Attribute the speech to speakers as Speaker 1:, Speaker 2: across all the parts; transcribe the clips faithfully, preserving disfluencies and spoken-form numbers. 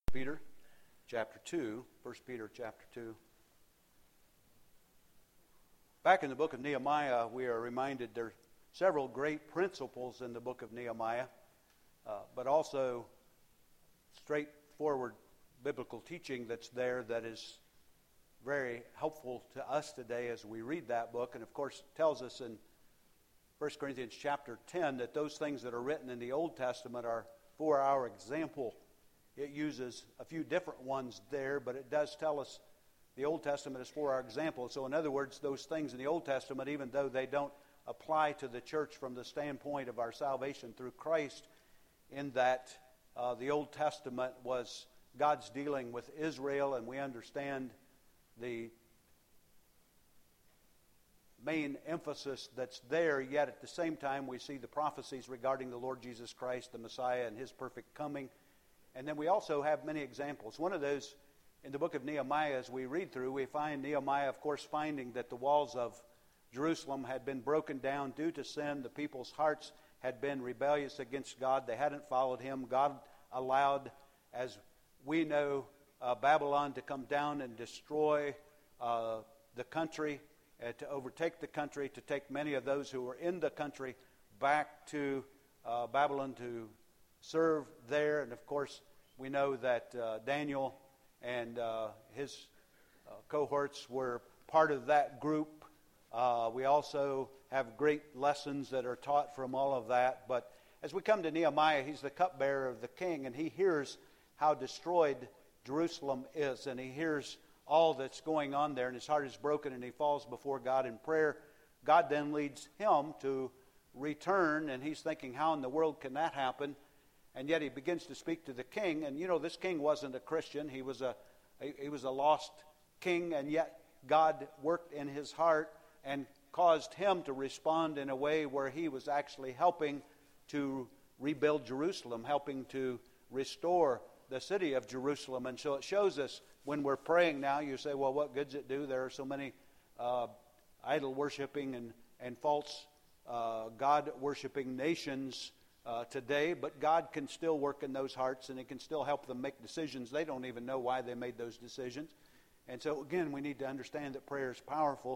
Speaker 1: Peter chapter two, First Peter chapter two. Back in the book of Nehemiah, we are reminded there are several great principles in the book of Nehemiah, uh, but also straightforward biblical teaching that's there that is very helpful to us today as we read that book. And of course, it tells us in First Corinthians chapter ten that those things that are written in the Old Testament are for our example. It uses a few different ones there, but it does tell us the Old Testament is for our example. So in other words, those things in the Old Testament, even though they don't apply to the church from the standpoint of our salvation through Christ, in that uh, the Old Testament was God's dealing with Israel, and we understand the main emphasis that's there, yet at the same time we see the prophecies regarding the Lord Jesus Christ, the Messiah, and His perfect coming. And then we also have many examples. One of those in the book of Nehemiah, as we read through, we find Nehemiah, of course, finding that the walls of Jerusalem had been broken down due to sin. The people's hearts had been rebellious against God. They hadn't followed Him. God allowed, as we know, uh, Babylon to come down and destroy uh, the country, uh, to overtake the country, to take many of those who were in the country back to uh, Babylon to serve there. And of course, we know that uh, Daniel and uh, his uh, cohorts were part of that group. Uh, we also have great lessons that are taught from all of that. But as we come to Nehemiah, he's the cupbearer of the king, and he hears how destroyed Jerusalem is, and he hears all that's going on there, and his heart is broken, and he falls before God in prayer. God then leads him to return, and he's thinking, how in the world can that happen? And yet he begins to speak to the king. And you know, this king wasn't a Christian. He was a he was a lost king, and yet God worked in his heart and caused him to respond in a way where he was actually helping to rebuild Jerusalem, helping to restore the city of Jerusalem. And so it shows us when we're praying now, you say, well, what good's it do? There are so many uh, idol-worshiping and, and false uh, God-worshiping nations Uh, today, but God can still work in those hearts, and He can still help them make decisions. They don't even know why they made those decisions. And so again, we need to understand that prayer is powerful.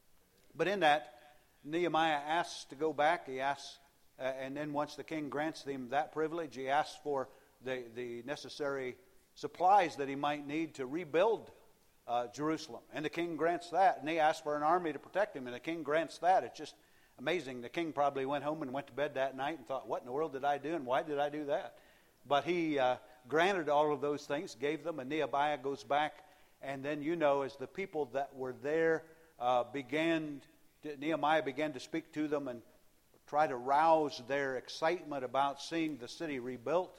Speaker 1: But in that, Nehemiah asks to go back. He asks, uh, and then once the king grants him that privilege, he asks for the, the necessary supplies that he might need to rebuild uh, Jerusalem. And the king grants that, and he asks for an army to protect him, and the king grants that. It's just amazing. The king probably went home and went to bed that night and thought, what in the world did I do, and why did I do that? But he uh, granted all of those things, gave them, and Nehemiah goes back. And then, you know, as the people that were there uh, began, to, Nehemiah began to speak to them and try to rouse their excitement about seeing the city rebuilt.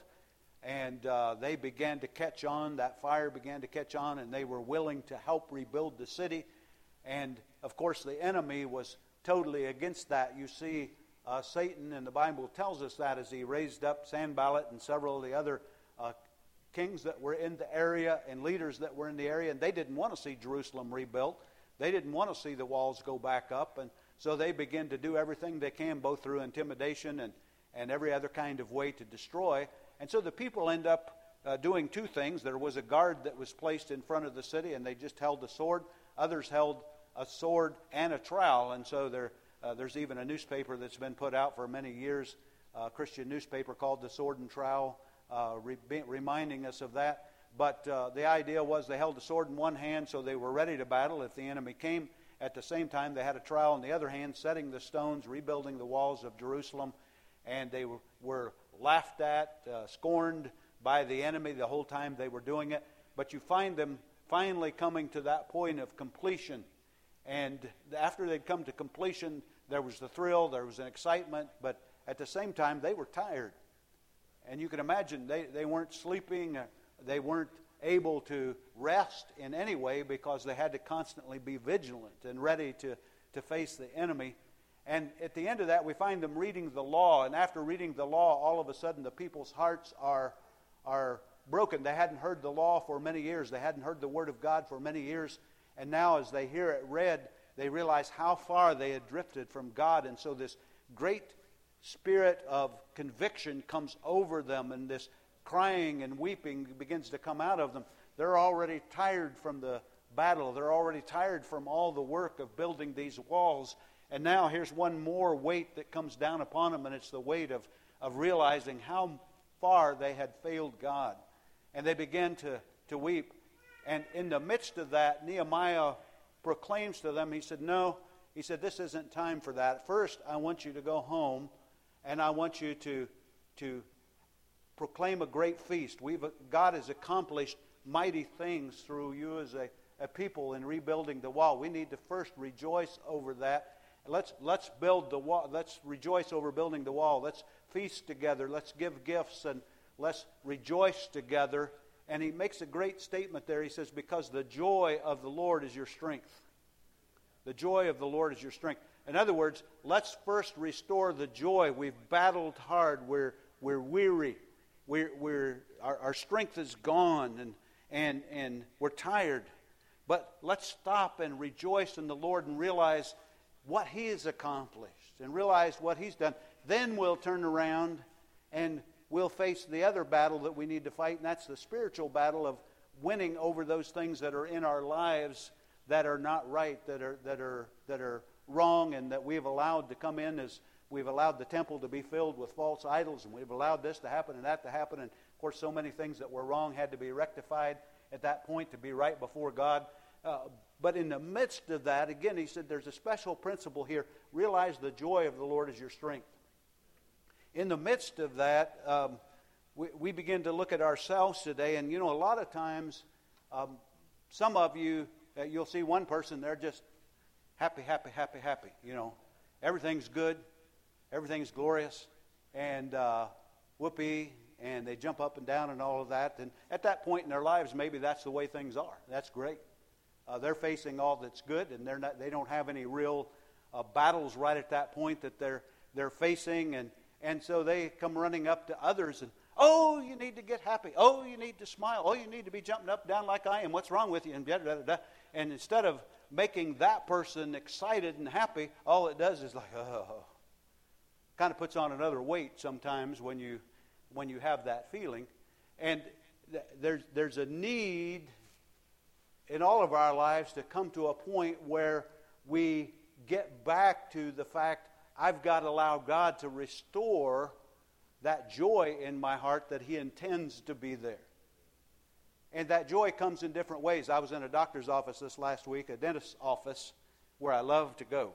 Speaker 1: And uh, they began to catch on. That fire began to catch on, and they were willing to help rebuild the city. And, of course, the enemy was totally against that. You see, uh, Satan, and the Bible tells us that, as he raised up Sanballat and several of the other uh, kings that were in the area and leaders that were in the area, and they didn't want to see Jerusalem rebuilt. They didn't want to see the walls go back up, and so they began to do everything they can, both through intimidation and, and every other kind of way to destroy. And so the people end up uh, doing two things. There was a guard that was placed in front of the city, and they just held a sword. Others held a sword and a trowel, and so there, uh, there's even a newspaper that's been put out for many years, a Christian newspaper called The Sword and Trowel, uh, re- reminding us of that. But uh, the idea was they held a sword in one hand, so they were ready to battle if the enemy came. At the same time, they had a trowel in the other hand, setting the stones, rebuilding the walls of Jerusalem, and they were, were laughed at, uh, scorned by the enemy the whole time they were doing it. But you find them finally coming to that point of completion. And after they'd come to completion, there was the thrill, there was an excitement, but at the same time, they were tired. And you can imagine they, they weren't sleeping, uh, they weren't able to rest in any way because they had to constantly be vigilant and ready to, to face the enemy. And at the end of that, we find them reading the law, and after reading the law, all of a sudden the people's hearts are, are broken. They hadn't heard the law for many years. They hadn't heard the Word of God for many years. And now as they hear it read, they realize how far they had drifted from God. And so this great spirit of conviction comes over them, and this crying and weeping begins to come out of them. They're already tired from the battle. They're already tired from all the work of building these walls. And now here's one more weight that comes down upon them, and it's the weight of, of realizing how far they had failed God. And they begin to, to weep. And in the midst of that, Nehemiah proclaims to them, he said, no, he said, this isn't time for that. First, I want you to go home, and I want you to, to proclaim a great feast. We've, God has accomplished mighty things through you as a, a people in rebuilding the wall. We need to first rejoice over that. Let's, let's build the wall. Let's rejoice over building the wall. Let's feast together. Let's give gifts, and let's rejoice together. And he makes a great statement there. He says, because the joy of the Lord is your strength. The joy of the Lord is your strength. In other words, let's first restore the joy. We've battled hard. We're, we're weary. We're, we're, our, our strength is gone, and, and, and we're tired. But let's stop and rejoice in the Lord and realize what He has accomplished and realize what He's done. Then we'll turn around and we'll face the other battle that we need to fight, and that's the spiritual battle of winning over those things that are in our lives that are not right, that are that are that are wrong, and that we've allowed to come in as we've allowed the temple to be filled with false idols, and we've allowed this to happen and that to happen, and of course so many things that were wrong had to be rectified at that point to be right before God. Uh, but in the midst of that, again, he said there's a special principle here. Realize the joy of the Lord is your strength. In the midst of that, um, we, we begin to look at ourselves today, and you know, a lot of times, um, some of you, uh, you'll see one person, they're just happy, happy, happy, happy. You know, everything's good, everything's glorious, and uh, whoopee, and they jump up and down and all of that. And at that point in their lives, maybe that's the way things are. That's great. Uh, they're facing all that's good, and they're not. They don't have any real uh, battles right at that point that they're they're facing, and and so they come running up to others and, oh, you need to get happy. Oh, you need to smile. Oh, you need to be jumping up and down like I am. What's wrong with you? And da, da, da, da. And instead of making that person excited and happy, all it does is like, oh, kind of puts on another weight sometimes when you when you have that feeling. And th- there's there's a need in all of our lives to come to a point where we get back to the fact, I've got to allow God to restore that joy in my heart that He intends to be there. And that joy comes in different ways. I was in a doctor's office this last week, a dentist's office, where I love to go.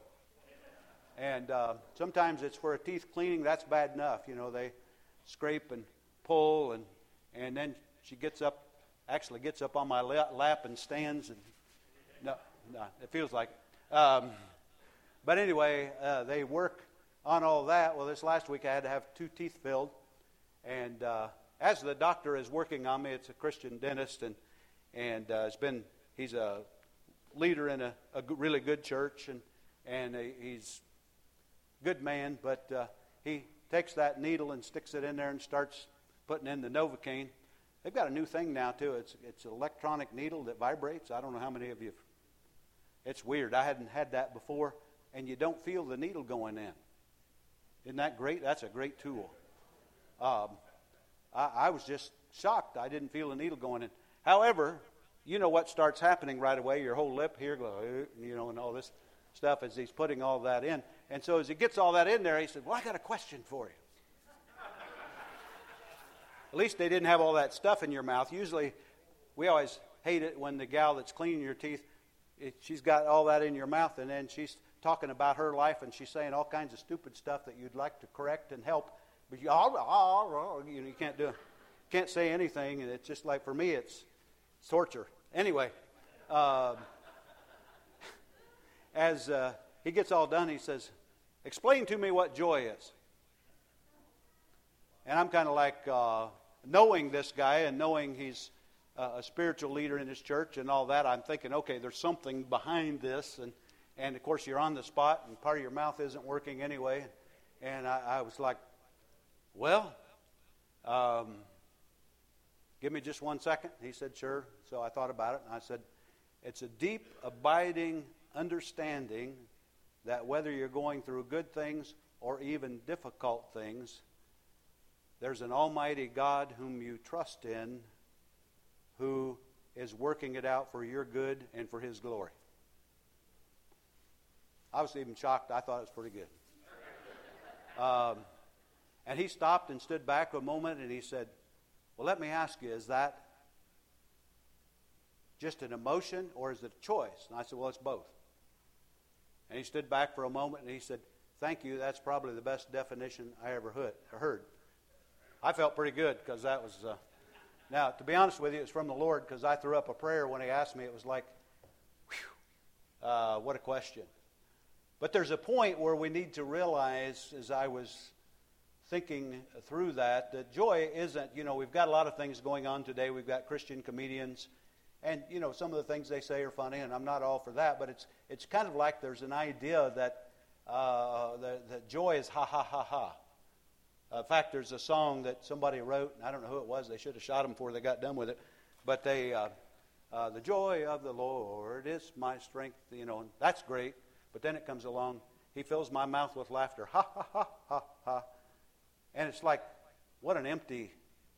Speaker 1: And uh, sometimes it's for a teeth cleaning. That's bad enough. You know, they scrape and pull, and and then she gets up, actually gets up on my lap and stands. And no, no, it feels like it. Um, but anyway, uh, they work on all that. Well, this last week I had to have two teeth filled. And uh, as the doctor is working on me, it's a Christian dentist, and and uh, it's been he's a leader in a, a really good church, and and a, he's a good man. But uh, he takes that needle and sticks it in there and starts putting in the Novocaine. They've got a new thing now too. It's it's an electronic needle that vibrates. I don't know how many of you. It's weird. I hadn't had that before, and you don't feel the needle going in. Isn't that great? That's a great tool. Um, I, I was just shocked. I didn't feel the needle going in. However, you know what starts happening right away? Your whole lip here, you know, and all this stuff as he's putting all that in. And so as he gets all that in there, he said, well, I got a question for you. At least they didn't have all that stuff in your mouth. Usually, we always hate it when the gal that's cleaning your teeth, it, she's got all that in your mouth, and then she's talking about her life, and she's saying all kinds of stupid stuff that you'd like to correct and help, but you, oh, oh, oh, you, know, you can't do, can't say anything, and it's just like, for me, it's, it's torture. Anyway, uh, as uh, he gets all done, he says, explain to me what joy is. And I'm kind of like, uh, knowing this guy and knowing he's uh, a spiritual leader in his church and all that, I'm thinking, okay, there's something behind this, and And, of course, you're on the spot, and part of your mouth isn't working anyway. And I, I was like, well, um, give me just one second. He said, sure. So I thought about it, and I said, it's a deep, abiding understanding that whether you're going through good things or even difficult things, there's an almighty God whom you trust in, who is working it out for your good and for His glory. I was even shocked. I thought it was pretty good. Um, and he stopped and stood back a moment, and he said, well, let me ask you, is that just an emotion or is it a choice? And I said, well, it's both. And he stood back for a moment, and he said, thank you, that's probably the best definition I ever heard. I felt pretty good because that was... Uh, now, to be honest with you, it's from the Lord, because I threw up a prayer when he asked me. It was like, whew, uh, what a question. But there's a point where we need to realize, as I was thinking through that, that joy isn't, you know, we've got a lot of things going on today. We've got Christian comedians, and, you know, some of the things they say are funny, and I'm not all for that, but it's it's kind of like there's an idea that, uh, that, that joy is ha, ha, ha, ha. Uh, in fact, there's a song that somebody wrote, and I don't know who it was. They should have shot him before they got done with it. But they, uh, uh, the joy of the Lord is my strength, you know, and that's great. But then it comes along, He fills my mouth with laughter, ha, ha, ha, ha, ha. And it's like, what an empty,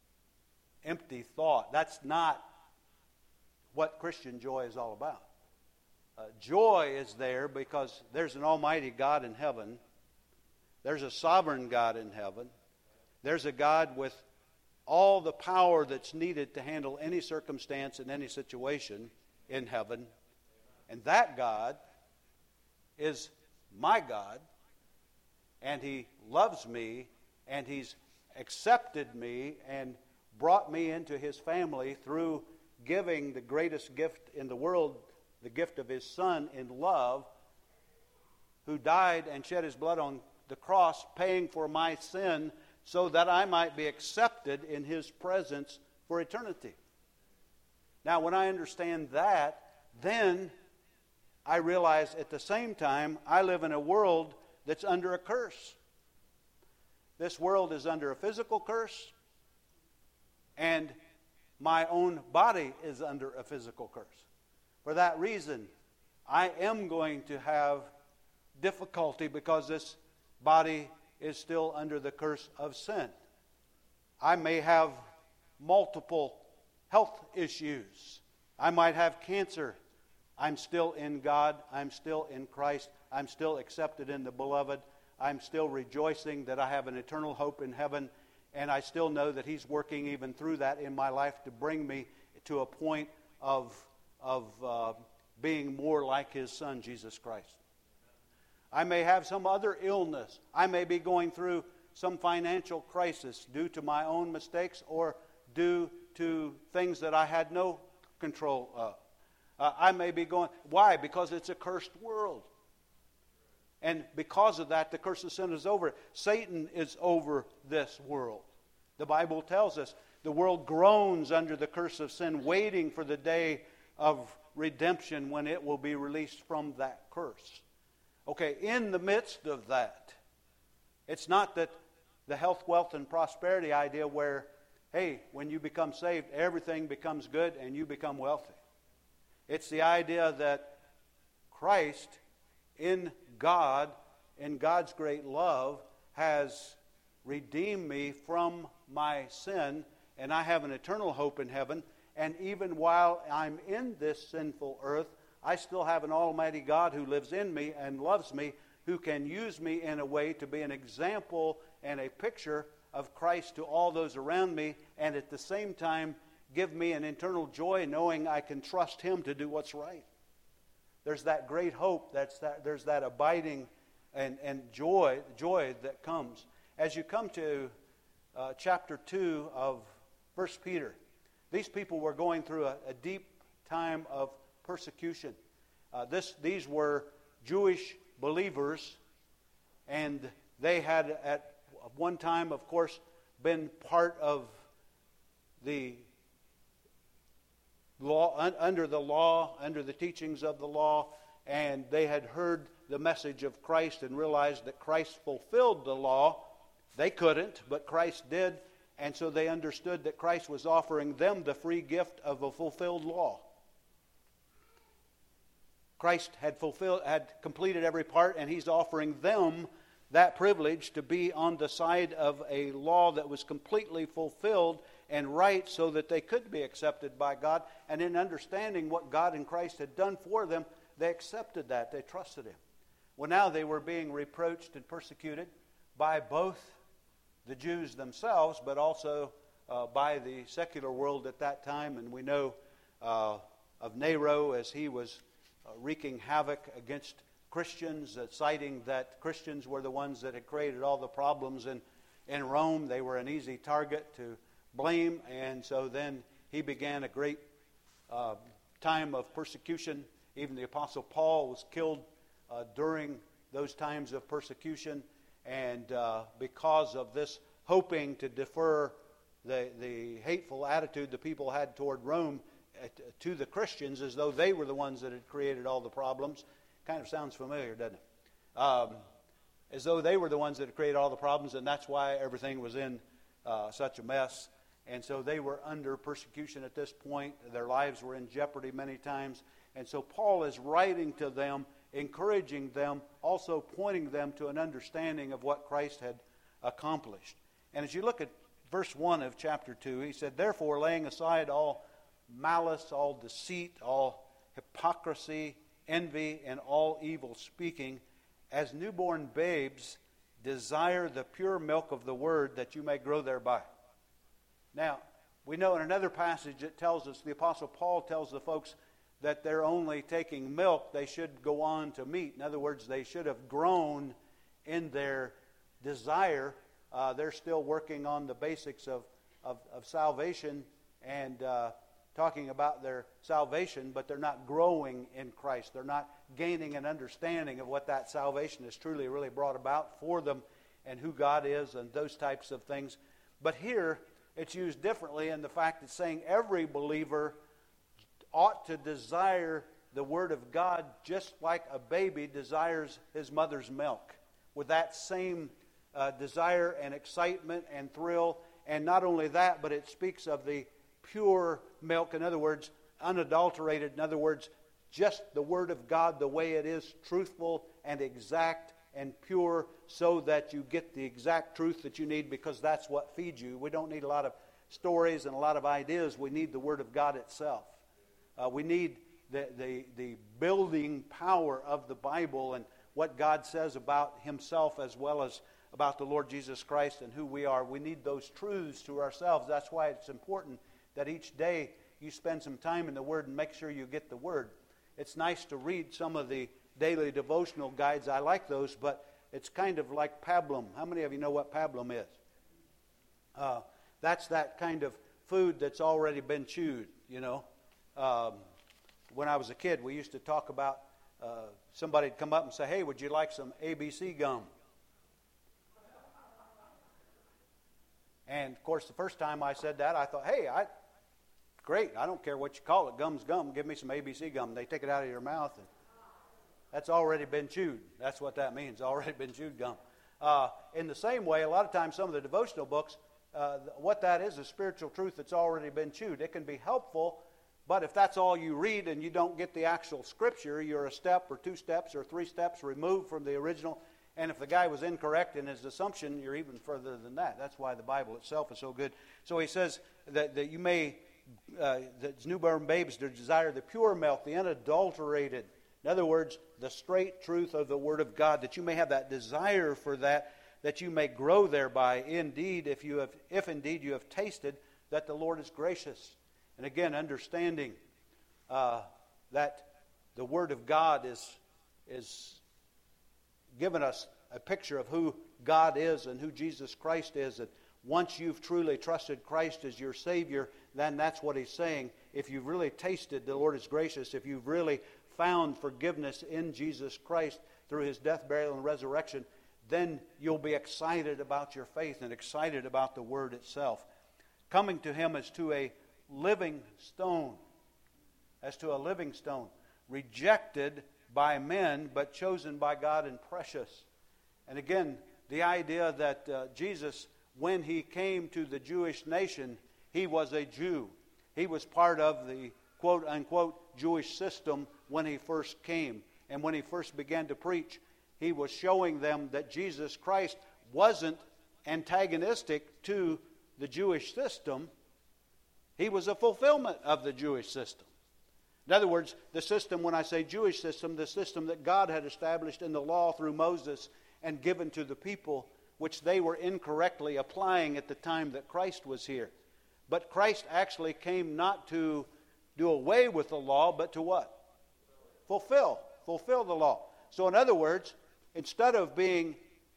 Speaker 1: empty thought. That's not what Christian joy is all about. Uh, joy is there because there's an almighty God in heaven. There's a sovereign God in heaven. There's a God with all the power that's needed to handle any circumstance in any situation in heaven. And that God is my God, and He loves me, and He's accepted me and brought me into His family through giving the greatest gift in the world, the gift of His Son in love, who died and shed His blood on the cross, paying for my sin so that I might be accepted in His presence for eternity. Now, when I understand that, then I realize at the same time I live in a world that's under a curse. This world is under a physical curse, and my own body is under a physical curse. For that reason, I am going to have difficulty because this body is still under the curse of sin. I may have multiple health issues. I might have cancer. I'm still in God. I'm still in Christ. I'm still accepted in the Beloved. I'm still rejoicing that I have an eternal hope in heaven, and I still know that He's working even through that in my life to bring me to a point of, of uh, being more like His Son, Jesus Christ. I may have some other illness. I may be going through some financial crisis due to my own mistakes or due to things that I had no control of. Uh, I may be going... Why? Because it's a cursed world. And because of that, the curse of sin is over. Satan is over this world. The Bible tells us the world groans under the curse of sin, waiting for the day of redemption when it will be released from that curse. Okay, in the midst of that, it's not that the health, wealth, and prosperity idea where, hey, when you become saved, everything becomes good and you become wealthy. It's the idea that Christ, in God, in God's great love, has redeemed me from my sin, and I have an eternal hope in heaven. And even while I'm in this sinful earth, I still have an almighty God who lives in me and loves me, who can use me in a way to be an example and a picture of Christ to all those around me, and at the same time give me an eternal joy knowing I can trust Him to do what's right. There's that great hope, that's that, there's that abiding and, and joy, joy that comes. As you come to uh, chapter two of First Peter, these people were going through a, a deep time of persecution. Uh, this, these were Jewish believers, and they had at one time, of course, been part of the law, un, under the law, under the teachings of the law, and they had heard the message of Christ and realized that Christ fulfilled the law. They couldn't, but Christ did, and so they understood that Christ was offering them the free gift of a fulfilled law. Christ had fulfilled, had completed every part, and He's offering them that privilege to be on the side of a law that was completely fulfilled and right so that they could be accepted by God. And in understanding what God in Christ had done for them, they accepted that. They trusted Him. Well, now they were being reproached and persecuted by both the Jews themselves, but also uh, by the secular world at that time. And we know uh, of Nero as he was uh, wreaking havoc against Christians, uh, citing that Christians were the ones that had created all the problems in, in Rome. They were an easy target to blame, and so then he began a great uh, time of persecution. Even the Apostle Paul was killed uh, during those times of persecution, and uh, because of this, hoping to defer the, the hateful attitude the people had toward Rome uh, to the Christians, as though they were the ones that had created all the problems. Kind of sounds familiar, doesn't it? Um, as though they were the ones that had created all the problems, and that's why everything was in uh, such a mess. And so they were under persecution at this point. Their lives were in jeopardy many times. And so Paul is writing to them, encouraging them, also pointing them to an understanding of what Christ had accomplished. And as you look at verse one of chapter two, he said, "Therefore, laying aside all malice, all deceit, all hypocrisy, envy, and all evil speaking, as newborn babes, desire the pure milk of the word, that you may grow thereby." Now, we know in another passage it tells us, the Apostle Paul tells the folks that they're only taking milk, they should go on to meat. In other words, they should have grown in their desire. Uh, they're still working on the basics of, of, of salvation and uh, talking about their salvation, but they're not growing in Christ. They're not gaining an understanding of what that salvation has truly, really brought about for them and who God is and those types of things. But here, it's used differently in the fact it's saying every believer ought to desire the Word of God just like a baby desires his mother's milk, with that same uh, desire and excitement and thrill. And not only that, but it speaks of the pure milk, in other words, unadulterated, in other words, just the Word of God the way it is, truthful and exact and pure, so that you get the exact truth that you need, because that's what feeds you. We don't need a lot of stories and a lot of ideas. We need the Word of God itself. Uh, we need the, the, the building power of the Bible and what God says about Himself as well as about the Lord Jesus Christ and who we are. We need those truths to ourselves. That's why it's important that each day you spend some time in the Word and make sure you get the Word. It's nice to read some of the daily devotional guides. I like those, but it's kind of like pablum. How many of you know what pablum is? Uh, that's that kind of food that's already been chewed, you know. Um, when I was a kid, we used to talk about uh, somebody would come up and say, "Hey, would you like some A B C gum?" And, of course, the first time I said that, I thought, hey, I, great, I don't care what you call it, gum's gum, give me some A B C gum. They take it out of your mouth, and that's already been chewed. That's what that means, already been chewed gum. Uh, in the same way, a lot of times some of the devotional books, uh, what that is is spiritual truth that's already been chewed. It can be helpful, but if that's all you read and you don't get the actual scripture, you're a step or two steps or three steps removed from the original. And if the guy was incorrect in his assumption, you're even further than that. That's why the Bible itself is so good. So he says that, that you may, uh, that newborn babes desire the pure milk, the unadulterated. In other words, the straight truth of the Word of God, that you may have that desire for that, that you may grow thereby. Indeed, if you have, if indeed you have tasted that the Lord is gracious. And again, understanding uh, that the Word of God is is given us a picture of who God is and who Jesus Christ is. And once you've truly trusted Christ as your Savior, then that's what He's saying. If you've really tasted the Lord is gracious, if you've really found forgiveness in Jesus Christ through His death, burial, and resurrection, then you'll be excited about your faith and excited about the Word itself. Coming to Him as to a living stone, as to a living stone, rejected by men, but chosen by God and precious. And again, the idea that uh, Jesus, when He came to the Jewish nation, He was a Jew. He was part of the quote-unquote Jewish system when He first came and when He first began to preach. he was showing them that Jesus Christ wasn't antagonistic to the Jewish system. He was a fulfillment of the Jewish system. In other words, the system, when I say Jewish system, the system that God had established in the law through Moses and given to the people, which they were incorrectly applying at the time that Christ was here. But Christ actually came not to do away with the law, but to what? Fulfill. Fulfill the law. So in other words, instead of being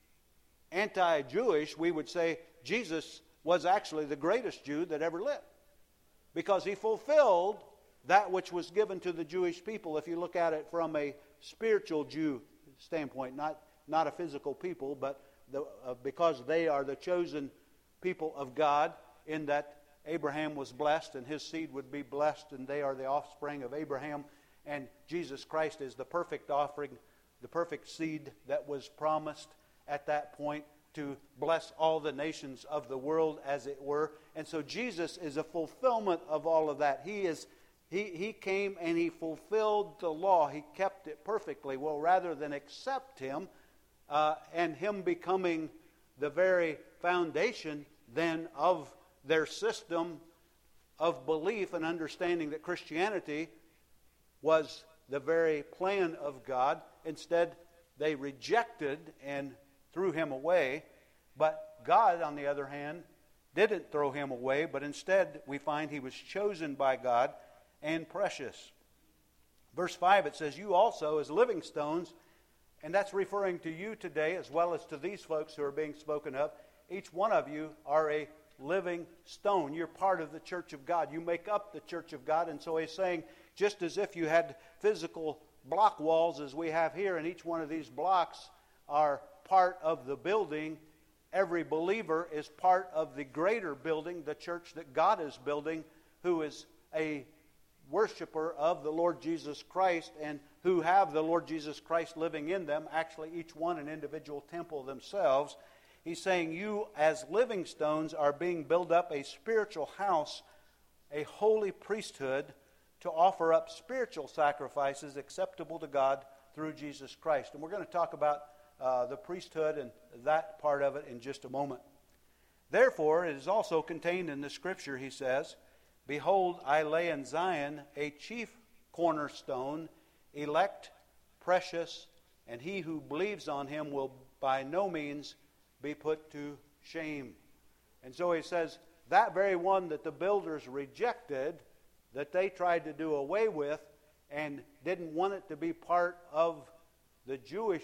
Speaker 1: anti-Jewish, we would say Jesus was actually the greatest Jew that ever lived. Because he fulfilled that which was given to the Jewish people, if you look at it from a spiritual Jew standpoint, not, not a physical people, but the, uh, because they are the chosen people of God, in that Abraham was blessed and his seed would be blessed, and they are the offspring of Abraham, and Jesus Christ is the perfect offering, the perfect seed that was promised at that point to bless all the nations of the world, as it were. And so Jesus is a fulfillment of all of that. He is he he came and he fulfilled the law. He kept it perfectly. Well, rather than accept him uh, and him becoming the very foundation then of their system of belief and understanding that Christianity was the very plan of God, instead they rejected and threw him away. But God, on the other hand, didn't throw him away, but instead we find he was chosen by God and precious. Verse five, it says, you also as living stones, and that's referring to you today as well as to these folks who are being spoken of. Each one of you are a living stone. You're part of the church of God. You make up the church of God. And so he's saying, just as if you had physical block walls as we have here, and each one of these blocks are part of the building, every believer is part of the greater building, the church that God is building, who is a worshiper of the Lord Jesus Christ and who have the Lord Jesus Christ living in them, actually each one an individual temple themselves. He's saying you as living stones are being built up a spiritual house, a holy priesthood, to offer up spiritual sacrifices acceptable to God through Jesus Christ. And we're going to talk about uh, the priesthood and that part of it in just a moment. Therefore, it is also contained in the scripture, he says, behold, I lay in Zion a chief cornerstone, elect, precious, and he who believes on him will by no means be put to shame. And so he says, that very one that the builders rejected, that they tried to do away with and didn't want it to be part of the Jewish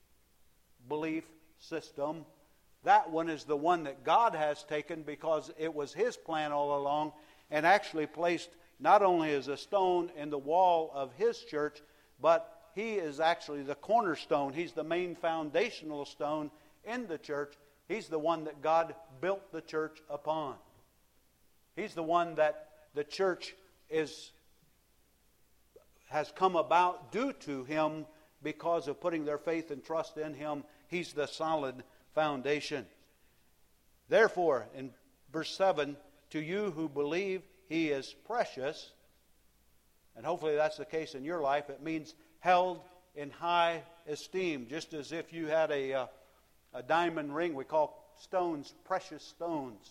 Speaker 1: belief system, that one is the one that God has taken, because it was his plan all along, and actually placed not only as a stone in the wall of his church, but he is actually the cornerstone. He's the main foundational stone in the church. He's the one that God built the church upon. He's the one that the church is has come about due to him, because of putting their faith and trust in him. He's the solid foundation. Therefore, in verse seven, to you who believe, he is precious. And hopefully that's the case in your life. It means held in high esteem, just as if you had a uh, a diamond ring. We call stones precious stones.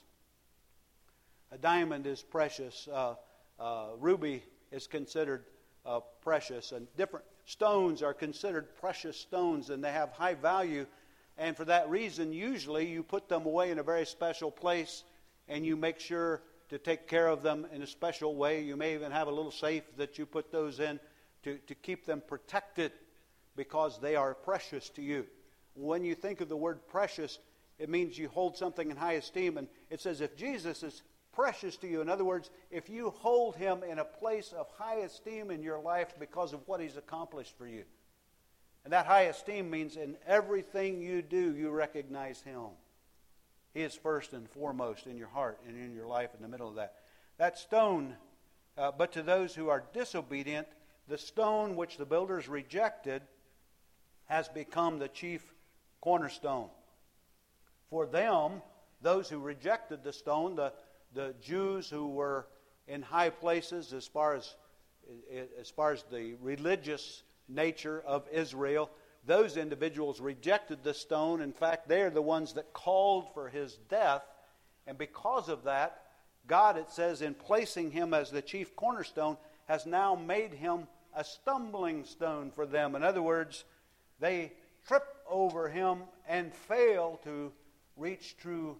Speaker 1: A diamond is precious. Uh, uh, ruby is considered uh, precious. And different stones are considered precious stones, and they have high value. And for that reason, usually you put them away in a very special place, and you make sure to take care of them in a special way. You may even have a little safe that you put those in to, to keep them protected, because they are precious to you. When you think of the word precious, it means you hold something in high esteem. And it says if Jesus is precious to you, in other words, if you hold him in a place of high esteem in your life because of what he's accomplished for you. And that high esteem means in everything you do, you recognize him. He is first and foremost in your heart and in your life, in the middle of that. That stone, uh, but to those who are disobedient, the stone which the builders rejected has become the chief cornerstone. For them, those who rejected the stone, the, the Jews who were in high places as far as, as far as the religious nature of Israel, those individuals rejected the stone. In fact, they're the ones that called for his death. And because of that, God, it says, in placing him as the chief cornerstone, has now made him a stumbling stone for them. In other words, they trip over him and fail to reach true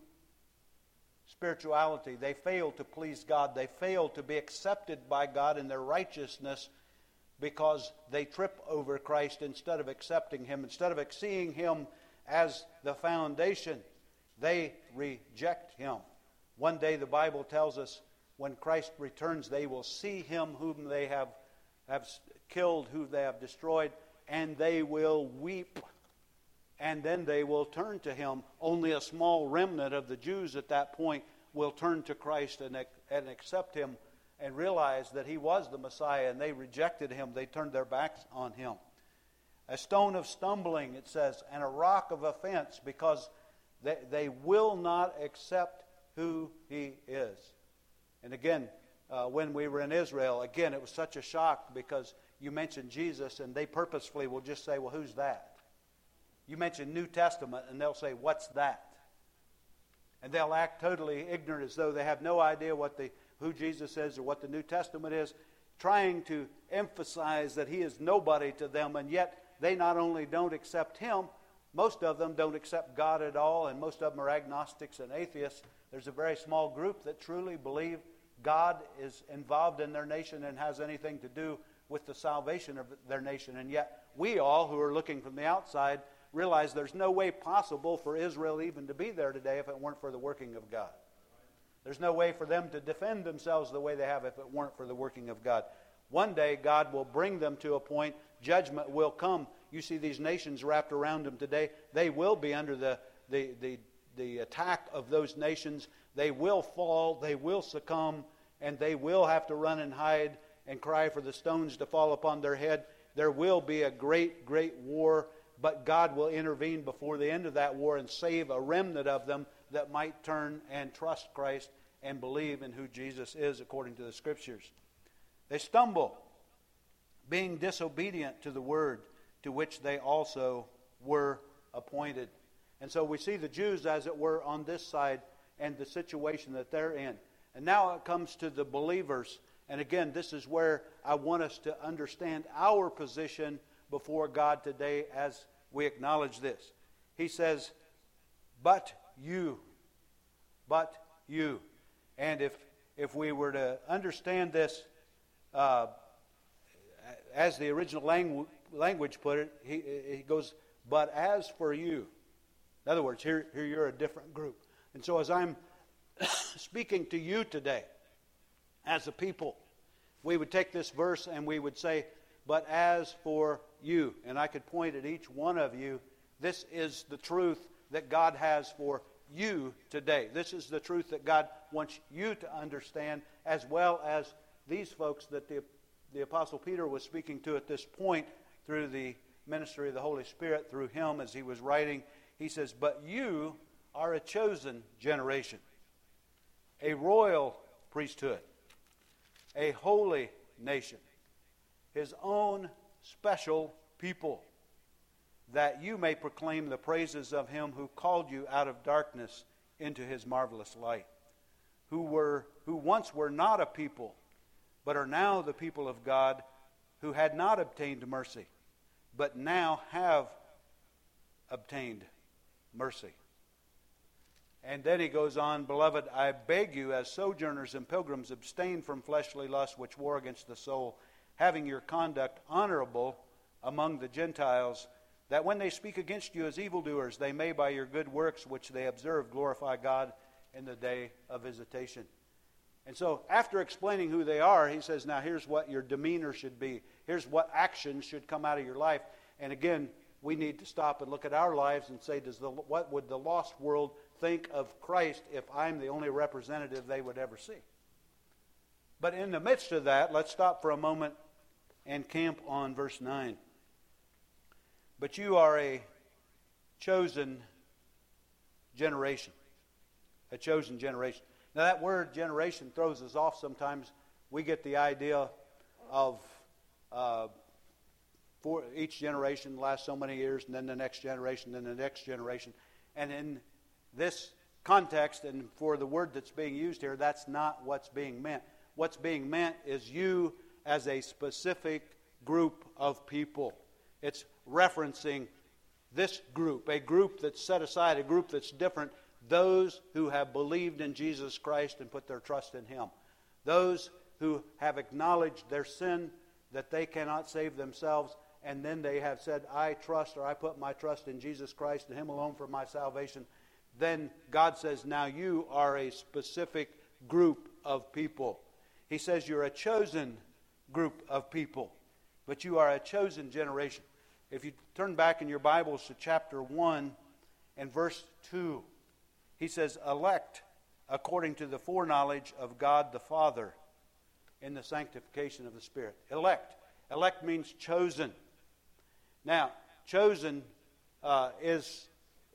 Speaker 1: spirituality. They fail to please God. They fail to be accepted by God in their righteousness because they trip over Christ instead of accepting him. Instead of seeing him as the foundation, they reject him. One day the Bible tells us when Christ returns, they will see him whom they have, have killed, who they have destroyed, and they will weep. And then they will turn to him. Only a small remnant of the Jews at that point will turn to Christ and, and accept him and realize that he was the Messiah, and they rejected him. They turned their backs on him. A stone of stumbling, it says, and a rock of offense, because they, they will not accept who he is. And again, uh, when we were in Israel, again, it was such a shock because you mentioned Jesus, and they purposefully will just say, well, who's that? You mention New Testament, and they'll say, what's that? And they'll act totally ignorant as though they have no idea what the who Jesus is or what the New Testament is, trying to emphasize that he is nobody to them, and yet they not only don't accept him, most of them don't accept God at all, and most of them are agnostics and atheists. There's a very small group that truly believe God is involved in their nation and has anything to do with the salvation of their nation. And yet we all, who are looking from the outside, realize there's no way possible for Israel even to be there today if it weren't for the working of God. There's no way for them to defend themselves the way they have if it weren't for the working of God. One day God will bring them to a point, judgment will come. You see these nations wrapped around them today. They will be under the, the, the, the attack of those nations. They will fall, they will succumb, and they will have to run and hide and cry for the stones to fall upon their head. There will be a great, great war, but God will intervene before the end of that war and save a remnant of them that might turn and trust Christ and believe in who Jesus is according to the Scriptures. They stumble, being disobedient to the word to which they also were appointed. And so we see the Jews, as it were, on this side and the situation that they're in. And now it comes to the believers. And again, this is where I want us to understand our position before God today as we acknowledge this. He says, but you, but you. And if if we were to understand this uh, as the original langu- language put it, he, he goes, but as for you. In other words, here, here you're a different group. And so as I'm speaking to you today, as a people, we would take this verse and we would say, but as for you. And I could point at each one of you. This is the truth that God has for you today. This is the truth that God wants you to understand, as well as these folks that the, the Apostle Peter was speaking to at this point through the ministry of the Holy Spirit, through him as he was writing. He says, but you are a chosen generation, a royal priesthood, a holy nation, his own special people, that you may proclaim the praises of him who called you out of darkness into his marvelous light, who were who once were not a people, but are now the people of God, who had not obtained mercy, but now have obtained mercy. And then he goes on, beloved, I beg you, as sojourners and pilgrims, abstain from fleshly lusts which war against the soul, having your conduct honorable among the Gentiles, that when they speak against you as evildoers, they may by your good works which they observe glorify God in the day of visitation. And so after explaining who they are, he says, now here's what your demeanor should be. Here's what actions should come out of your life. And again, we need to stop and look at our lives and say, does the, what would the lost world think of Christ if I'm the only representative they would ever see? But in the midst of that, let's stop for a moment and camp on verse nine. But you are a chosen generation. A chosen generation. Now that word generation throws us off sometimes. We get the idea of uh, for each generation lasts so many years, and then the next generation, then the next generation. And in this context, and for the word that's being used here, that's not what's being meant. What's being meant is you as a specific group of people. It's referencing this group, a group that's set aside, a group that's different, those who have believed in Jesus Christ and put their trust in Him. Those who have acknowledged their sin, that they cannot save themselves, and then they have said, I trust or I put my trust in Jesus Christ and Him alone for my salvation. Then God says, now you are a specific group of people. He says you're a chosen group of people, but you are a chosen generation. If you turn back in your Bibles to chapter one and verse two, he says, elect according to the foreknowledge of God the Father in the sanctification of the Spirit. Elect. Elect means chosen. Now, chosen uh, is,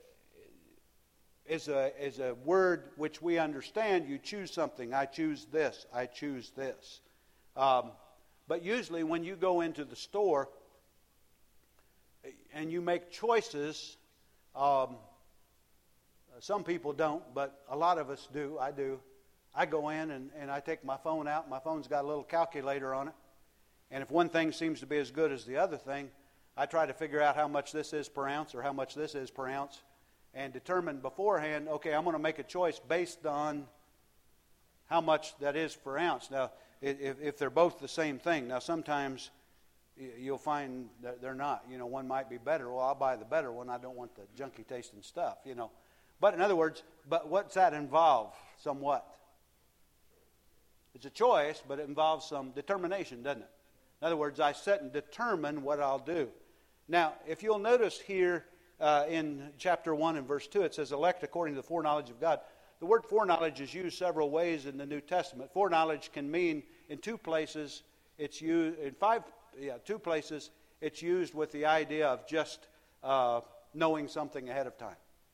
Speaker 1: is, a, is a word which we understand. You choose something. I choose this. I choose this. Um, but usually when you go into the store and you make choices, um, some people don't, but a lot of us do. I do. I go in and, and I take my phone out. My phone's got a little calculator on it. And if one thing seems to be as good as the other thing, I try to figure out how much this is per ounce or how much this is per ounce and determine beforehand, okay, I'm going to make a choice based on how much that is per ounce. Now, if, if they're both the same thing, now sometimes you'll find that they're not. You know, one might be better. Well, I'll buy the better one. I don't want the junky tasting stuff, you know. But in other words, but what's that involve? Somewhat. It's a choice, but it involves some determination, doesn't it? In other words, I sit and determine what I'll do. Now, if you'll notice here uh, in chapter one and verse two, it says, elect according to the foreknowledge of God. The word foreknowledge is used several ways in the New Testament. Foreknowledge can mean in two places, it's used, in five, yeah, two places, it's used with the idea of just uh, knowing something ahead of time.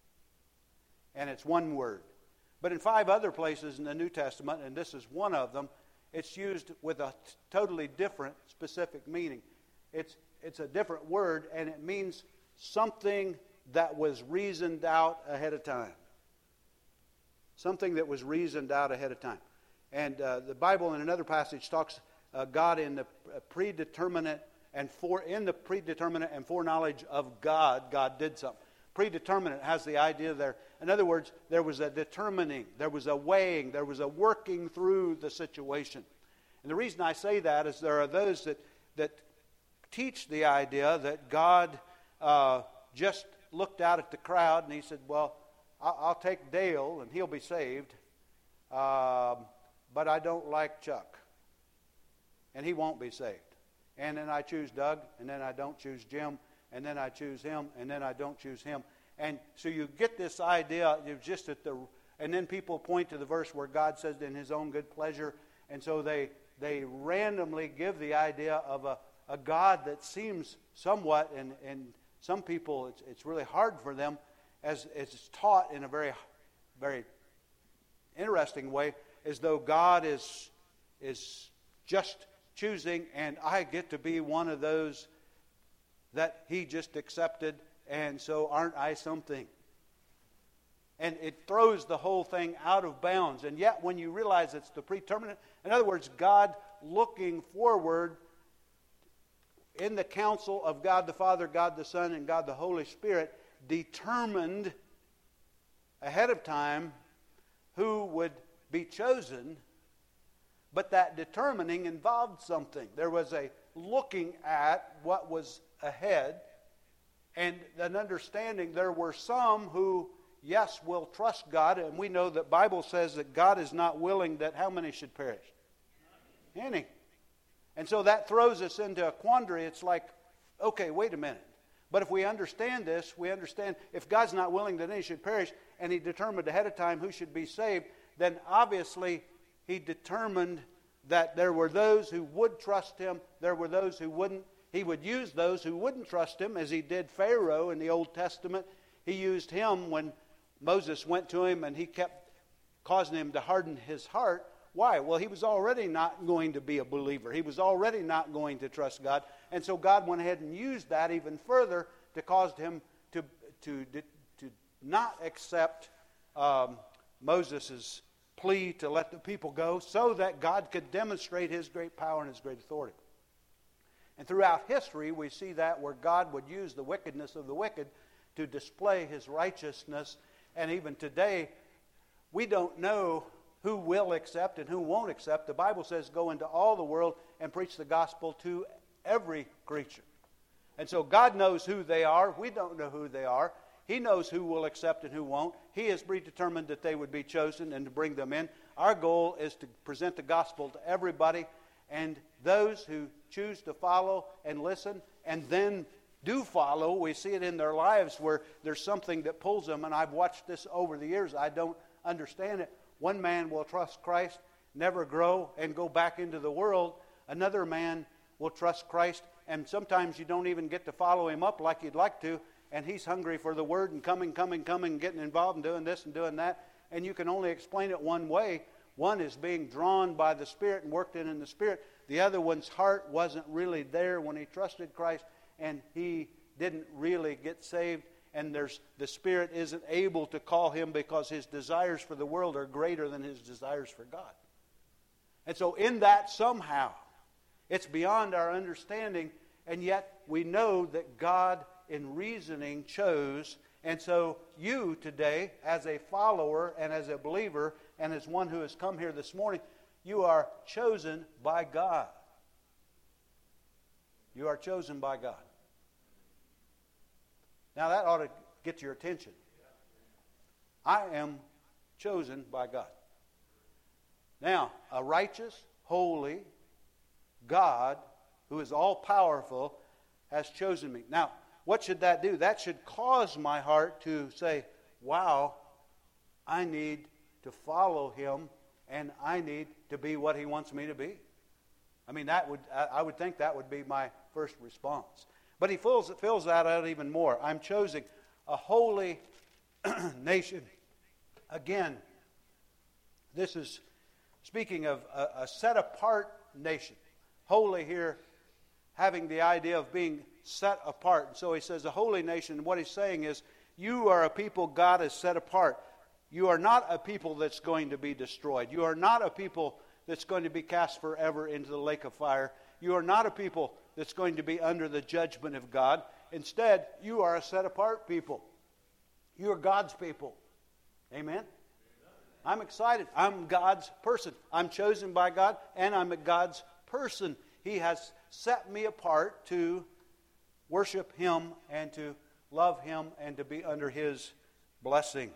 Speaker 1: And it's one word. But in five other places in the New Testament, and this is one of them, it's used with a t- totally different specific meaning. It's, it's a different word, and it means something that was reasoned out ahead of time. Something that was reasoned out ahead of time. And uh, the Bible in another passage talks uh, God in the predeterminate and for in the predeterminate and foreknowledge of God, God did something. Predeterminate has the idea there. In other words, there was a determining, there was a weighing, there was a working through the situation. And the reason I say that is there are those that, that teach the idea that God uh, just looked out at the crowd and He said, well, I'll, I'll take Dale and he'll be saved, um, but I don't like Chuck, and he won't be saved. And then I choose Doug, and then I don't choose Jim, and then I choose him, and then I don't choose him. And so you get this idea, you just at the, and then people point to the verse where God says in His own good pleasure, and so they they randomly give the idea of a, a God that seems somewhat, and, and some people, it's, it's really hard for them, as, as it's taught in a very, very interesting way, as though God is is just choosing, and I get to be one of those that He just accepted, and so aren't I something? And it throws the whole thing out of bounds. And yet when you realize it's the predeterminate, in other words, God looking forward in the counsel of God the Father, God the Son, and God the Holy Spirit, determined ahead of time who would be chosen, but that determining involved something. There was a looking at what was ahead, and an understanding there were some who, yes, will trust God, and we know that Bible says that God is not willing that how many should perish? Any. And so that throws us into a quandary. It's like, okay, wait a minute. But if we understand this, we understand if God's not willing that any should perish, and He determined ahead of time who should be saved, then obviously He determined that there were those who would trust Him, there were those who wouldn't. He would use those who wouldn't trust Him, as He did Pharaoh in the Old Testament. He used him when Moses went to him and he kept causing him to harden his heart. Why? Well, he was already not going to be a believer. He was already not going to trust God. And so God went ahead and used that even further to cause him to, to, to not accept um, Moses' plea to let the people go, so that God could demonstrate his great power and his great authority. And throughout history, we see that where God would use the wickedness of the wicked to display his righteousness. And even today, we don't know who will accept and who won't accept. The Bible says, go into all the world and preach the gospel to every creature. And so God knows who they are. We don't know who they are. He knows who will accept and who won't. He has predetermined that they would be chosen and to bring them in. Our goal is to present the gospel to everybody, and those who choose to follow and listen and then do follow, we see it in their lives where there's something that pulls them, and I've watched this over the years. I don't understand it. One man will trust Christ, never grow, and go back into the world. Another man will trust Christ, and sometimes you don't even get to follow him up like you'd like to, and he's hungry for the word and coming, coming, coming, getting involved and doing this and doing that. And you can only explain it one way. One is being drawn by the Spirit and worked in in the Spirit. The other one's heart wasn't really there when he trusted Christ, and he didn't really get saved. And there's the Spirit isn't able to call him because his desires for the world are greater than his desires for God. And so in that somehow, it's beyond our understanding, and yet we know that God in reasoning chose. And so you today, as a follower and as a believer and as one who has come here this morning, you are chosen by God. You are chosen by God. Now that ought to get your attention. I am chosen by God. Now, a righteous, holy God who is all-powerful has chosen me. Now, what should that do? That should cause my heart to say, wow, I need to follow him, and I need to be what he wants me to be. I mean, that would I would think that would be my first response. But he fills, fills that out even more. I'm choosing a holy nation. Again, this is speaking of a, a set-apart nation. Holy here having the idea of being set apart. And so he says a holy nation. And what he's saying is, you are a people God has set apart. You are not a people that's going to be destroyed. You are not a people that's going to be cast forever into the lake of fire. You are not a people that's going to be under the judgment of God. Instead, you are a set-apart people. You are God's people. Amen? I'm excited. I'm God's person. I'm chosen by God, and I'm a God's person. He has set me apart to worship him and to love him and to be under his blessing.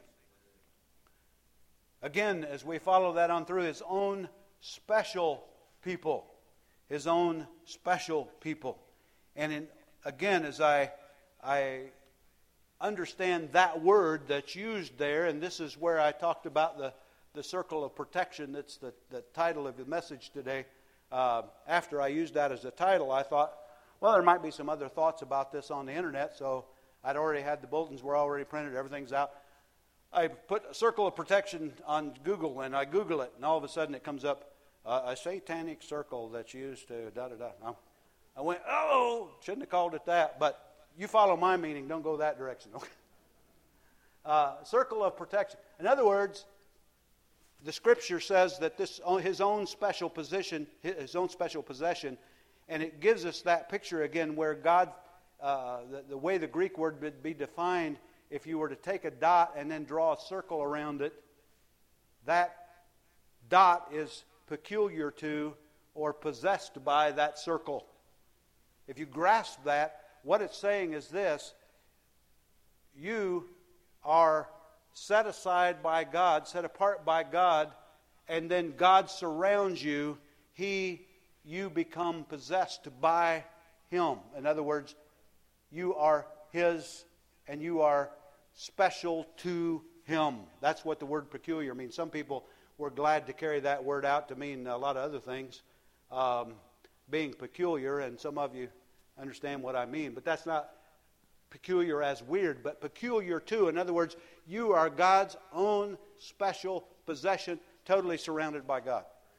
Speaker 1: Again, as we follow that on through, his own special people. His own special people. And in, again, as I, I understand that word that's used there, and this is where I talked about the, the circle of protection. That's the, the title of the message today. Uh, after I used that as a title, I thought, well, there might be some other thoughts about this on the internet, so I'd already had the bulletins were already printed, everything's out. I put a circle of protection on Google, and I Google it, and all of a sudden it comes up, uh, a satanic circle that's used to da-da-da. I went, oh, shouldn't have called it that, but you follow my meaning, don't go that direction. Okay. Uh, circle of protection. In other words, the Scripture says that this his own special position, his own special possession, and it gives us that picture again where God, uh, the, the way the Greek word would be defined, if you were to take a dot and then draw a circle around it, that dot is peculiar to or possessed by that circle. If you grasp that, what it's saying is this: you are set aside by God, set apart by God, and then God surrounds you. He, you become possessed by Him. In other words, you are His and you are special to Him. That's what the word peculiar means. Some people were glad to carry that word out to mean a lot of other things, um, being peculiar, and some of you understand what I mean. But that's not peculiar as weird, but peculiar to. In other words, you are God's own special possession, totally surrounded by God.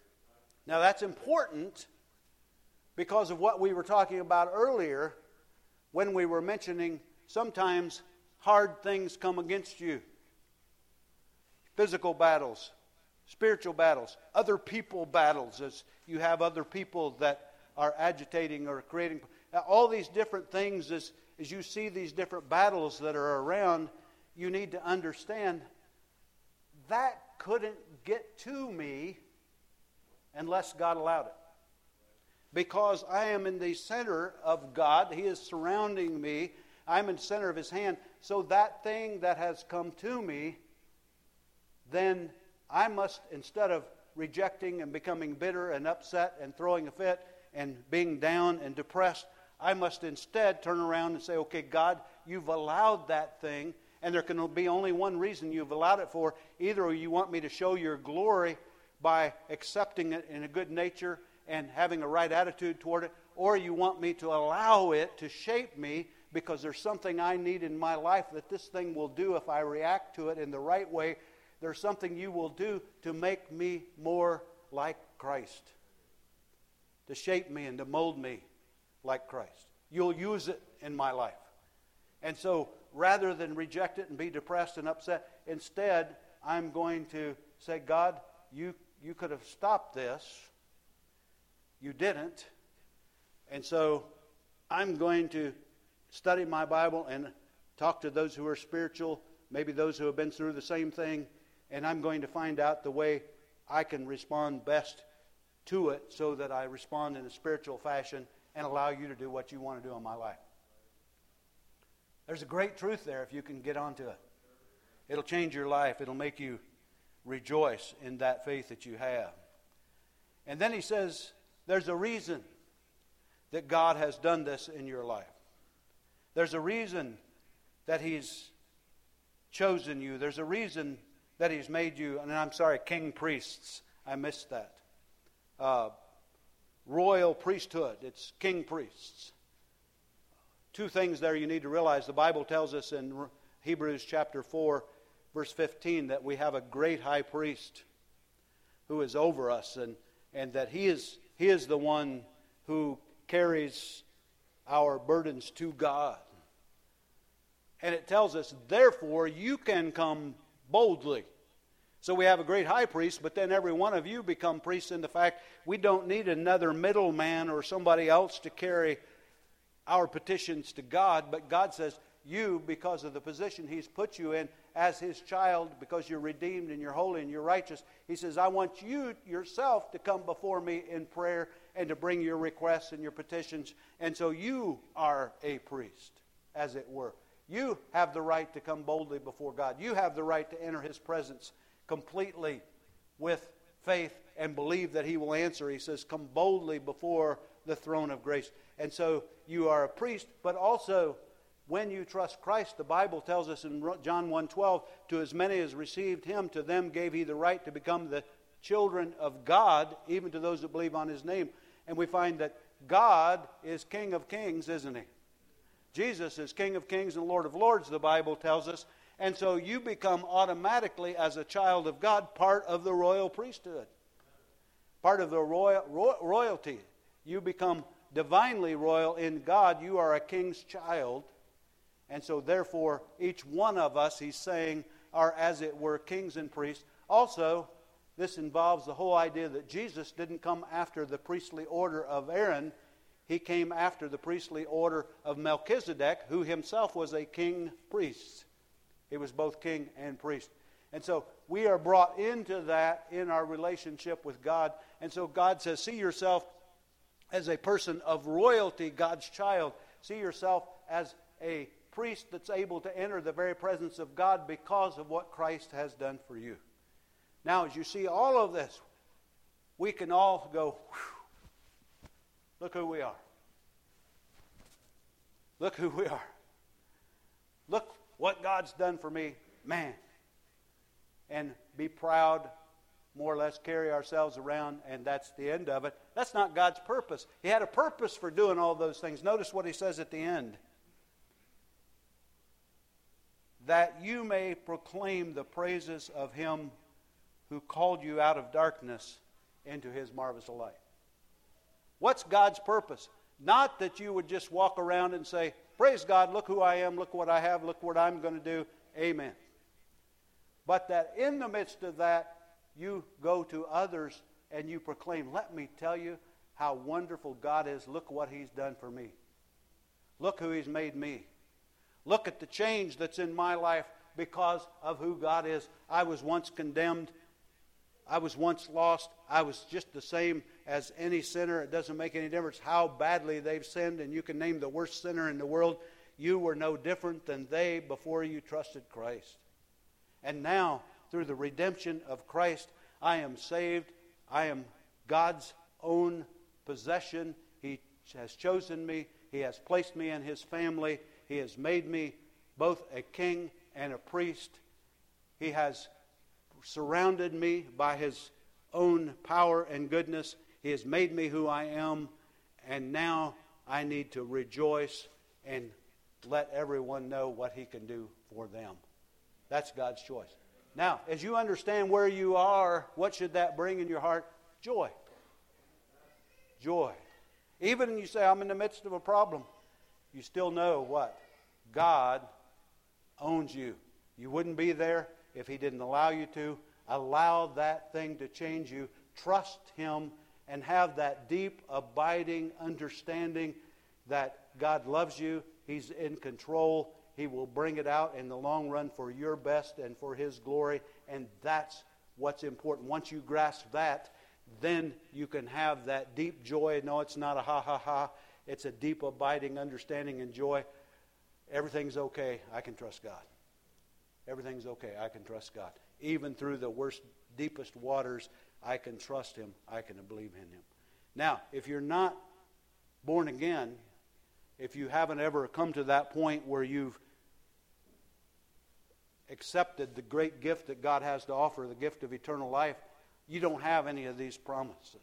Speaker 1: Now that's important because of what we were talking about earlier when we were mentioning sometimes hard things come against you. Physical battles, spiritual battles, other people battles, as you have other people that are agitating or creating. All these different things, as, as you see these different battles that are around, you need to understand that couldn't get to me unless God allowed it. Because I am in the center of God. He is surrounding me. I'm in the center of His hand. So that thing that has come to me, then I must, instead of rejecting and becoming bitter and upset and throwing a fit and being down and depressed, I must instead turn around and say, okay, God, you've allowed that thing, and there can be only one reason you've allowed it for. Either you want me to show your glory by accepting it in a good nature and having a right attitude toward it, or you want me to allow it to shape me because there's something I need in my life that this thing will do if I react to it in the right way. There's something you will do to make me more like Christ, to shape me and to mold me like Christ. You'll use it in my life. And so rather than reject it and be depressed and upset, instead I'm going to say, God, you, you could have stopped this. You didn't. And so I'm going to study my Bible and talk to those who are spiritual, maybe those who have been through the same thing, and I'm going to find out the way I can respond best to it so that I respond in a spiritual fashion and allow you to do what you want to do in my life. There's a great truth there if you can get onto it. It'll change your life. It'll make you rejoice in that faith that you have. And then he says, there's a reason that God has done this in your life. There's a reason that He's chosen you. There's a reason that He's made you, and I'm sorry, king priests. I missed that. Uh, royal priesthood. It's king priests. Two things there you need to realize. The Bible tells us in Hebrews chapter four, verse fifteen, that we have a great high priest who is over us, and, and that he is, he is the one who carries our burdens to God. And it tells us, therefore, you can come boldly. So we have a great high priest, but then every one of you become priests in the fact we don't need another middleman or somebody else to carry our petitions to God. But God says, you, because of the position He's put you in as His child, because you're redeemed and you're holy and you're righteous, He says, I want you yourself to come before me in prayer and to bring your requests and your petitions. And so you are a priest, as it were. You have the right to come boldly before God. You have the right to enter His presence completely with faith and believe that He will answer. He says, come boldly before the throne of grace. And so you are a priest, but also when you trust Christ, the Bible tells us in John one twelve, to as many as received Him, to them gave He the right to become the children of God, even to those that believe on His name. And we find that God is King of kings, isn't He? Jesus is King of kings and Lord of lords, the Bible tells us. And so you become automatically, as a child of God, part of the royal priesthood. Part of the royal, ro- royalty. You become divinely royal in God. You are a king's child. And so therefore, each one of us, he's saying, are as it were kings and priests. Also, this involves the whole idea that Jesus didn't come after the priestly order of Aaron. He came after the priestly order of Melchizedek, who himself was a king priest. He was both king and priest. And so we are brought into that in our relationship with God. And so God says, see yourself as a person of royalty, God's child. See yourself as a priest that's able to enter the very presence of God because of what Christ has done for you. Now, as you see all of this, we can all go, whew, look who we are. Look who we are. Look what God's done for me, man. And be proud, more or less carry ourselves around, and that's the end of it. That's not God's purpose. He had a purpose for doing all those things. Notice what He says at the end. That you may proclaim the praises of Him who called you out of darkness into His marvelous light. What's God's purpose? Not that you would just walk around and say, praise God, look who I am, look what I have, look what I'm going to do, amen. But that in the midst of that, you go to others and you proclaim, let me tell you how wonderful God is. Look what He's done for me. Look who He's made me. Look at the change that's in my life because of who God is. I was once condemned. I was once lost. I was just the same as any sinner. It doesn't make any difference how badly they've sinned, and you can name the worst sinner in the world. You were no different than they before you trusted Christ. And now, through the redemption of Christ, I am saved. I am God's own possession. He has chosen me. He has placed me in His family. He has made me both a king and a priest. He has surrounded me by His own power and goodness. He has made me who I am. And now I need to rejoice and let everyone know what He can do for them. That's God's choice. Now, as you understand where you are, what should that bring in your heart? Joy. Joy. Even when you say, I'm in the midst of a problem, you still know what? God owns you. You wouldn't be there if He didn't allow you to. Allow that thing to change you. Trust Him and have that deep, abiding understanding that God loves you. He's in control. He will bring it out in the long run for your best and for His glory. And that's what's important. Once you grasp that, then you can have that deep joy. No, it's not a ha ha ha. It's a deep, abiding understanding and joy. Everything's okay. I can trust God. Everything's okay. I can trust God. Even through the worst, deepest waters, I can trust Him. I can believe in Him. Now, if you're not born again, if you haven't ever come to that point where you've accepted the great gift that God has to offer, the gift of eternal life, you don't have any of these promises.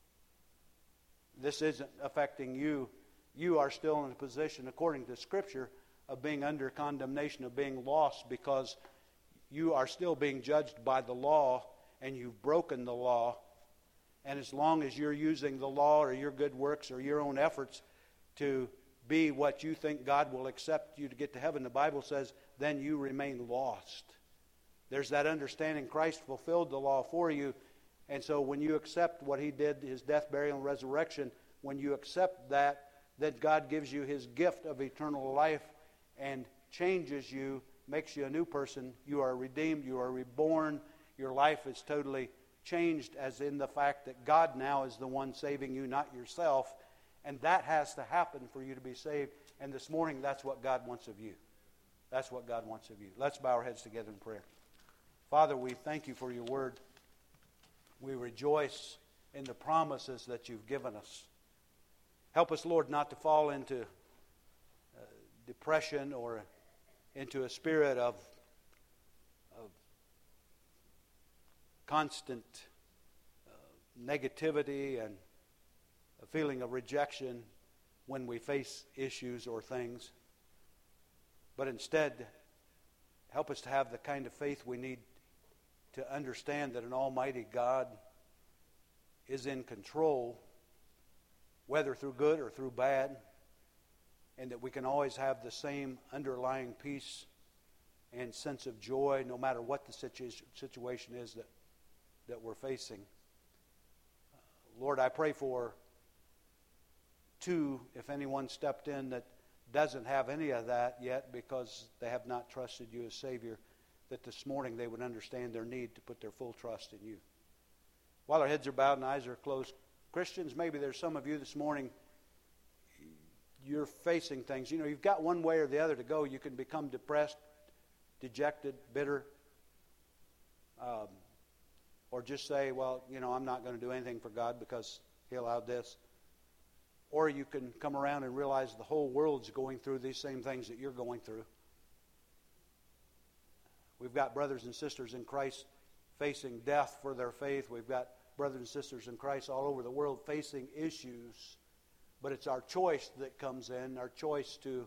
Speaker 1: This isn't affecting you. You are still in a position, according to Scripture, of being under condemnation, of being lost, because you are still being judged by the law, and you've broken the law. And as long as you're using the law or your good works or your own efforts to be what you think God will accept you to get to heaven, the Bible says, then you remain lost. There's that understanding Christ fulfilled the law for you. And so when you accept what He did, His death, burial, and resurrection, when you accept that, then God gives you His gift of eternal life and changes you, makes you a new person. You are redeemed. You are reborn. Your life is totally changed, as in the fact that God now is the one saving you, not yourself. And that has to happen for you to be saved. And this morning, that's what God wants of you. That's what God wants of you. Let's bow our heads together in prayer. Father, we thank You for Your word. We rejoice in the promises that You've given us. Help us, Lord, not to fall into uh, depression or into a spirit of, of constant uh, negativity and a feeling of rejection when we face issues or things. But instead, help us to have the kind of faith we need to understand that an almighty God is in control, whether through good or through bad, and that we can always have the same underlying peace and sense of joy no matter what the situ- situation is that, that we're facing. Uh, Lord, I pray for two, if anyone stepped in that doesn't have any of that yet because they have not trusted You as Savior, that this morning they would understand their need to put their full trust in You. While our heads are bowed and eyes are closed, Christians, maybe there's some of you this morning, you're facing things. You know, you've got one way or the other to go. You can become depressed, dejected, bitter, um, or just say, well, you know, I'm not going to do anything for God because He allowed this. Or you can come around and realize the whole world's going through these same things that you're going through. We've got brothers and sisters in Christ facing death for their faith. We've got brothers and sisters in Christ all over the world facing issues. But it's our choice that comes in, our choice to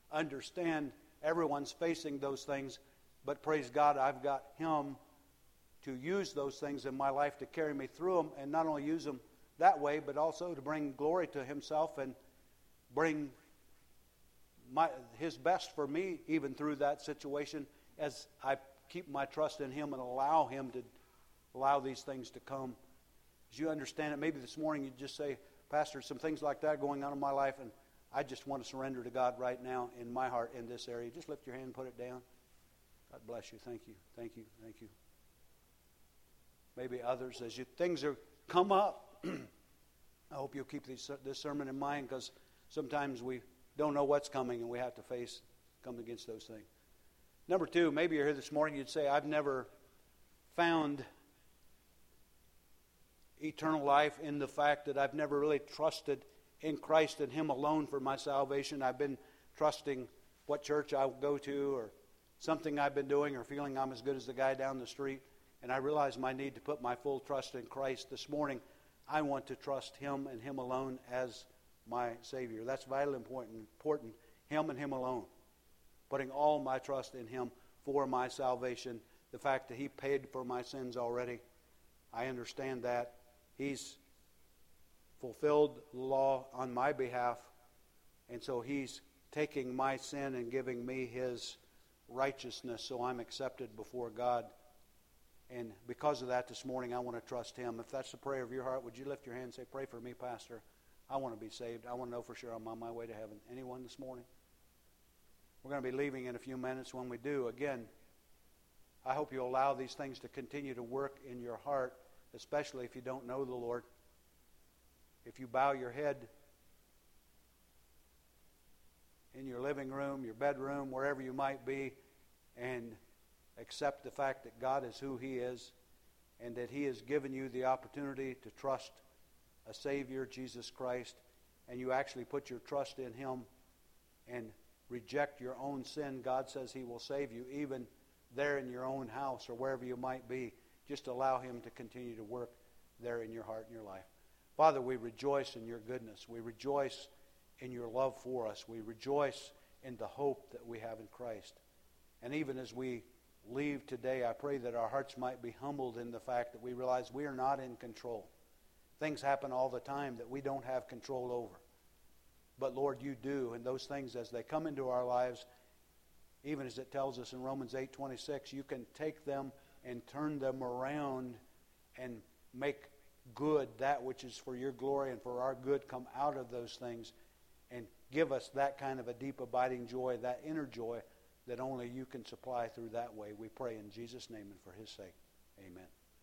Speaker 1: understand everyone's facing those things. But praise God, I've got Him to use those things in my life to carry me through them, and not only use them that way, but also to bring glory to Himself and bring my, His best for me even through that situation as I keep my trust in Him and allow Him to allow these things to come. As you understand it, maybe this morning you just say, Pastor, some things like that going on in my life, and I just want to surrender to God right now in my heart in this area. Just lift your hand and put it down. God bless you. Thank you. Thank you. Thank you. Maybe others, as you things are come up, I hope you'll keep these, this sermon in mind, because sometimes we don't know what's coming and we have to face, come against those things. Number two, maybe you're here this morning, you'd say, I've never found eternal life in the fact that I've never really trusted in Christ and Him alone for my salvation. I've been trusting what church I'll go to or something I've been doing or feeling I'm as good as the guy down the street. And I realize my need to put my full trust in Christ. This morning, I want to trust Him and Him alone as my Savior. That's vitally important, important. Him and Him alone. Putting all my trust in Him for my salvation. The fact that He paid for my sins already. I understand that. He's fulfilled the law on my behalf. And so He's taking my sin and giving me His righteousness so I'm accepted before God. And because of that, this morning, I want to trust Him. If that's the prayer of your heart, would you lift your hand and say, pray for me, Pastor. I want to be saved. I want to know for sure I'm on my way to heaven. Anyone this morning? We're going to be leaving in a few minutes. When we do, again, I hope you allow these things to continue to work in your heart, especially if you don't know the Lord. If you bow your head in your living room, your bedroom, wherever you might be, and accept the fact that God is who He is and that He has given you the opportunity to trust a Savior, Jesus Christ, and you actually put your trust in Him and reject your own sin, God says He will save you even there in your own house or wherever you might be. Just allow Him to continue to work there in your heart and your life. Father, we rejoice in your goodness. We rejoice in your love for us. We rejoice in the hope that we have in Christ. And even as we leave today, I pray that our hearts might be humbled in the fact that we realize we are not in control. Things happen all the time that we don't have control over. But Lord, you do, and those things as they come into our lives, even as it tells us in Romans eight twenty-six, you can take them and turn them around and make good that which is for your glory and for our good come out of those things and give us that kind of a deep abiding joy, that inner joy that only you can supply through that way. We pray in Jesus' name and for His sake. Amen.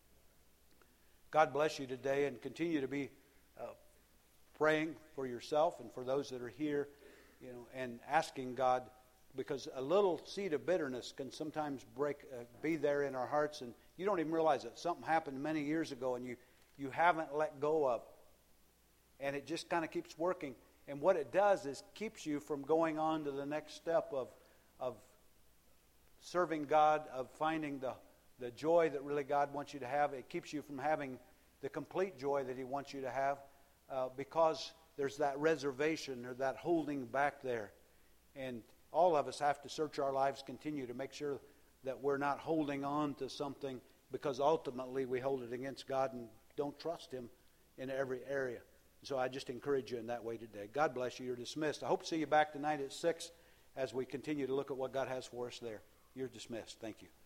Speaker 1: God bless you today, and continue to be uh, praying for yourself and for those that are here, you know, and asking God, because a little seed of bitterness can sometimes break, uh, be there in our hearts, and you don't even realize it. Something happened many years ago, and you, you haven't let go of it. And it just kind of keeps working. And what it does is keeps you from going on to the next step of of serving God, of finding the, the joy that really God wants you to have. It keeps you from having the complete joy that He wants you to have uh, because there's that reservation or that holding back there. And all of us have to search our lives, continue to make sure that we're not holding on to something, because ultimately we hold it against God and don't trust Him in every area. So I just encourage you in that way today. God bless you. You're dismissed. I hope to see you back tonight at six as we continue to look at what God has for us there. You're dismissed. Thank you.